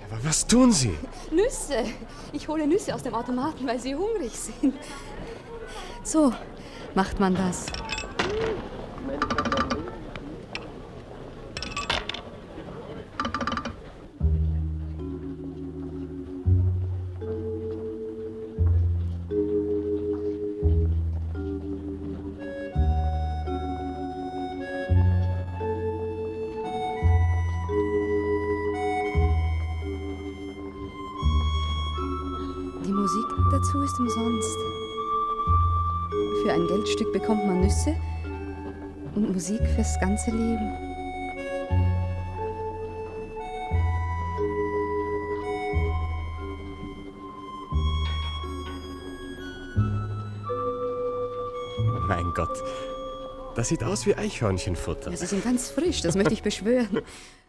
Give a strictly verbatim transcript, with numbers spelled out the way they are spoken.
Aber was tun Sie? Nüsse. Ich hole Nüsse aus dem Automaten, weil sie hungrig sind. So macht man das. Die Musik dazu ist umsonst. Für ein Geldstück bekommt man Nüsse und Musik fürs ganze Leben. Mein Gott, das sieht aus wie Eichhörnchenfutter. Ja, sie sind ganz frisch, das möchte ich beschwören.